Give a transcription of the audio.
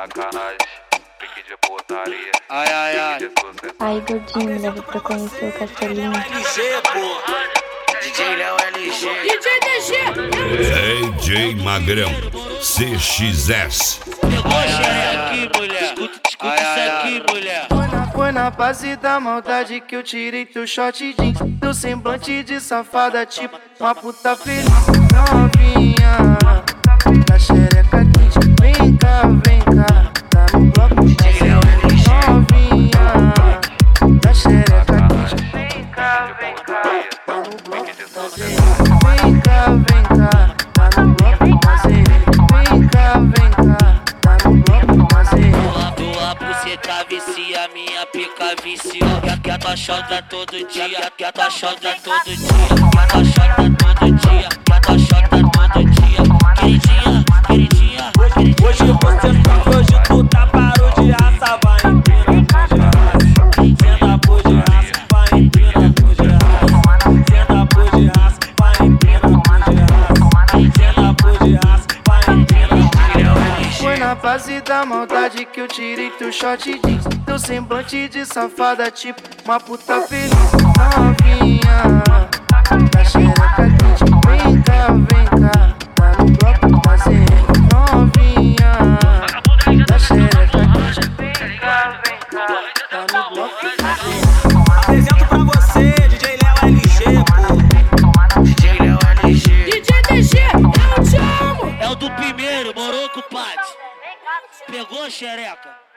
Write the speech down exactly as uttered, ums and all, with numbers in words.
sacanagem, pique de putaria. Ai, ai, ai. Aí, gordinho, leva pra conhecer o Castelinho. L G, pô. D J Léo L G. D J D G. D J Magrão C X S. Pegou a xereca aqui, mulher. Escuta, escuta isso aqui, mulher. Foi na base da maldade que eu tirei teu short jeans. Teu semblante de safada, tipo uma puta feliz. Novinha, da xereca quente. Vem cá, vem cá, tá no bloco. Novinha, da xereca quente. Vem cá, vem cá, tá no bloco. Vem cá, vem cá, tá no bloco. Vem cá, vem cá, tá no bloco. Tua, tua buceta vicia, minha pica viciou. Quer, quer tua xota todo dia, quer, quer tua xota todo dia. Quer tua xota todo dia, quer tua xota todo dia. Queridinha, queridinha, queridinha. Hoje você tá, hoje tu tá, parou de raça, vai empina por de raça. Senta por de raça, vai empina por de raça. Senta por de raça, vai empina por de raça. Senta por de raça, vai empina por de raça. Foi na base da maldade que eu tirei teu short jeans. Teu semblante de safada, tipo uma puta feliz. Novinha, da xereca quente. Vem cá, vem cá, tá no bloco fazendo. Novinha, da xereca quente. Vem cá, vem cá, tá no bloco fazendo. Apresento pra você, D J Léo L G, pô. D J Léo L G. D J D G, eu te amo. É o do primeiro, morou, compadre? Pegou a xereca?